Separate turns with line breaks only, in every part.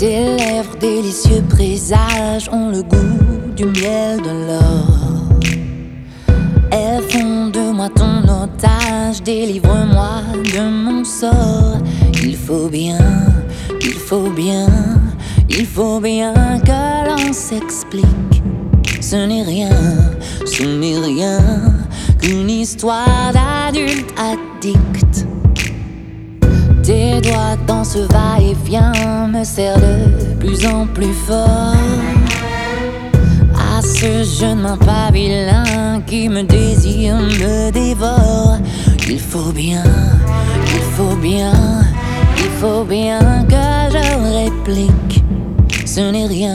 Tes lèvres, délicieux présages, ont le goût du miel de l'or. Elles font de moi ton otage, délivre-moi de mon sort. Il faut bien, il faut bien, il faut bien que l'on s'explique. Ce n'est rien qu'une histoire d'adulte addict. Tes doigts dans ce va-et-vient me serrent de plus en plus fort. À ce jeune main pas vilain qui me désire, me dévore. Il faut bien, il faut bien, il faut bien que je réplique. Ce n'est rien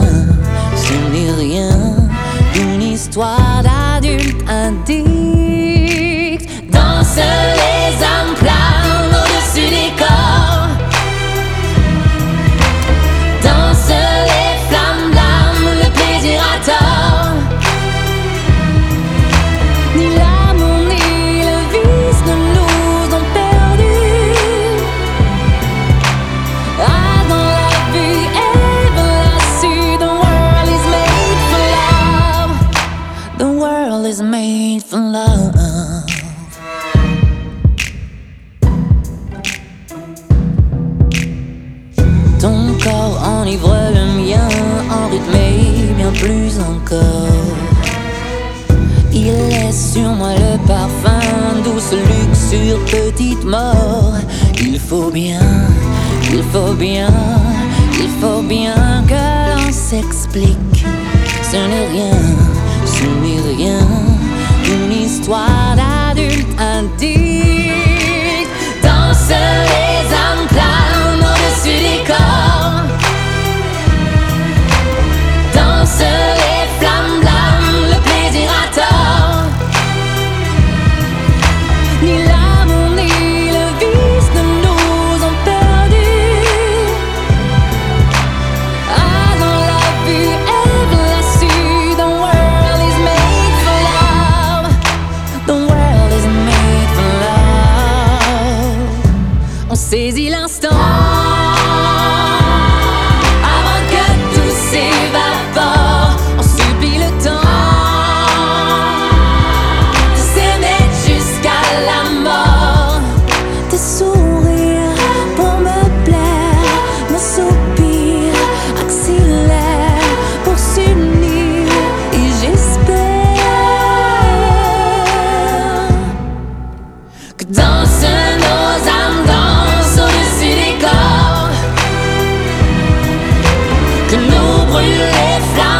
qu'une histoire d'adulte addict. Dansent les âmes planes au-dessus des corps. Dansent les flammes blâmes, le plaisir à tort. Ni l'amour ni le vice ne nous ont perdus. Ah, dans la vie éveillée, the world is made for love. The world is made for love. Ton corps enivre le mien, en rythme et bien plus encore. Il laisse sur moi le parfum, douce luxure, petite mort. Il faut bien, il faut bien, il faut bien que l'on s'explique. Ce n'est rien qu'une histoire d'adulte addict. Dansent les âmes planes au-dessus des corps. Dansent les flammes blâmes, le plaisir à tort. Ni l'amour ni le vice ne nous ont perdus. Ah, dans la vue et la suite, the world is made for love. The world is made for love. On saisit l'instant avant que tout s'évapore. On supplie le temps de s'aimer jusqu'à la mort. Tes sourires pour me plaire, nos soupirs accélèrent pour s'unir. Et j'espère que dansent nos âmes, dansent au-dessus des corps. Que nous brûlent les flammes.